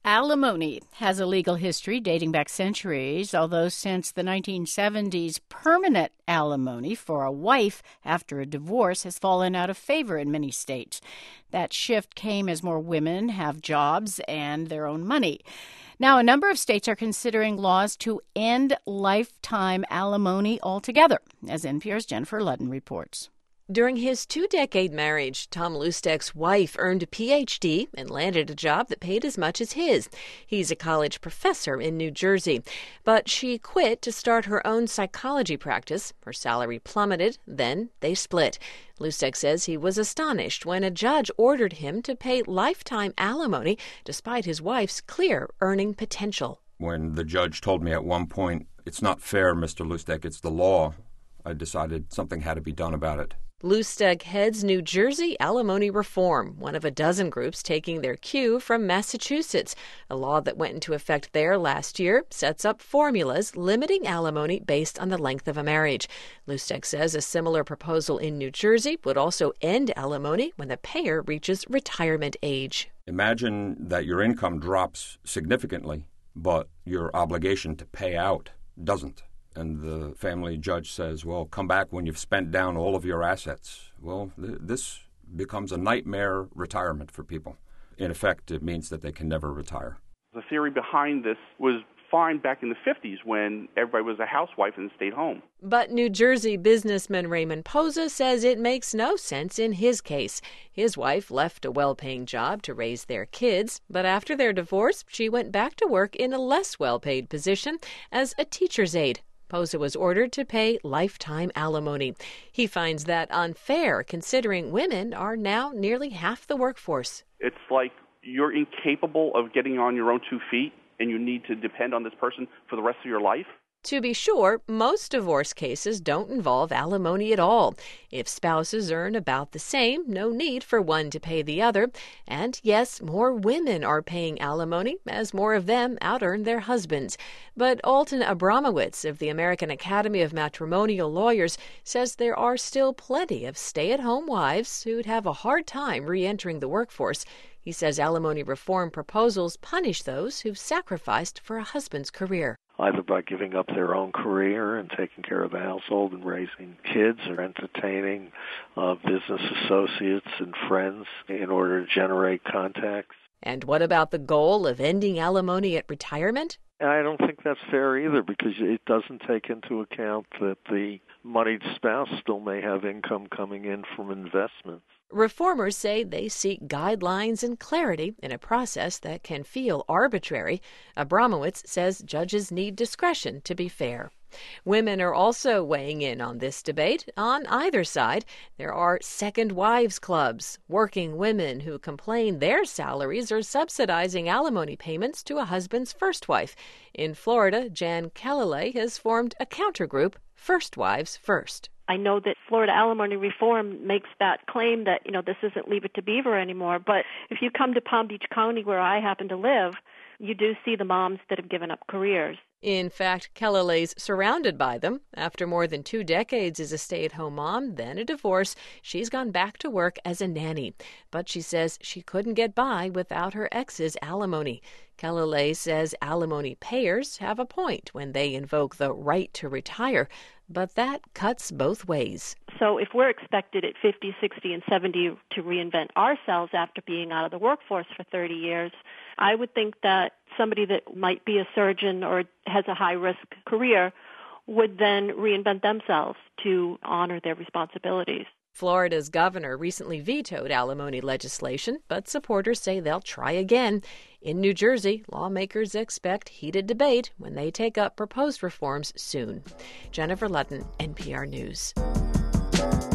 Alimony has a legal history dating back centuries, although since the 1970s, permanent alimony for a wife after a divorce has fallen out of favor in many states. That shift came as more women have jobs and their own money. Now, a number of states are considering laws to end lifetime alimony altogether, as NPR's Jennifer Ludden reports. During his 2-decade marriage, Tom Lustek's wife earned a Ph.D. and landed a job that paid as much as his. He's a college professor in New Jersey. But she quit to start her own psychology practice. Her salary plummeted. Then they split. Lustek says he was astonished when a judge ordered him to pay lifetime alimony despite his wife's clear earning potential. When the judge told me at one point, "It's not fair, Mr. Lustek, it's the law," I decided something had to be done about it. Lustek heads New Jersey Alimony Reform, one of a dozen groups taking their cue from Massachusetts. A law that went into effect there last year sets up formulas limiting alimony based on the length of a marriage. Lustek says a similar proposal in New Jersey would also end alimony when the payer reaches retirement age. Imagine that your income drops significantly, but your obligation to pay out doesn't. And the family judge says, well, come back when you've spent down all of your assets. Well, this becomes a nightmare retirement for people. In effect, it means that they can never retire. The theory behind this was fine back in the 50s when everybody was a housewife and stayed home. But New Jersey businessman Raymond Posa says it makes no sense in his case. His wife left a well-paying job to raise their kids, but after their divorce, she went back to work in a less well-paid position as a teacher's aide. Posa was ordered to pay lifetime alimony. He finds that unfair, considering women are now nearly half the workforce. It's like you're incapable of getting on your own 2 feet, and you need to depend on this person for the rest of your life. To be sure, most divorce cases don't involve alimony at all. If spouses earn about the same, no need for one to pay the other. And yes, more women are paying alimony as more of them out-earn their husbands. But Alton Abramowitz of the American Academy of Matrimonial Lawyers says there are still plenty of stay-at-home wives who'd have a hard time re-entering the workforce. He says alimony reform proposals punish those who've sacrificed for a husband's career. Either by giving up their own career and taking care of the household and raising kids, or entertaining business associates and friends in order to generate contacts. And what about the goal of ending alimony at retirement? I don't think that's fair either, because it doesn't take into account that the moneyed spouse still may have income coming in from investments. Reformers say they seek guidelines and clarity in a process that can feel arbitrary. Abramowitz says judges need discretion to be fair. Women are also weighing in on this debate. On either side, there are second wives clubs, working women who complain their salaries are subsidizing alimony payments to a husband's first wife. In Florida, Jan Calalay has formed a countergroup, First Wives First. I know that Florida alimony reform makes that claim that, this isn't Leave It to Beaver anymore. But if you come to Palm Beach County, where I happen to live, you do see the moms that have given up careers. In fact, Calalay's surrounded by them. After more than 2 decades as a stay-at-home mom, then a divorce, she's gone back to work as a nanny. But she says she couldn't get by without her ex's alimony. Calalay says alimony payers have a point when they invoke the right to retire, but that cuts both ways. So if we're expected at 50, 60, and 70 to reinvent ourselves after being out of the workforce for 30 years, I would think that somebody that might be a surgeon or has a high-risk career would then reinvent themselves to honor their responsibilities. Florida's governor recently vetoed alimony legislation, but supporters say they'll try again. In New Jersey, lawmakers expect heated debate when they take up proposed reforms soon. Jennifer Ludden, NPR News.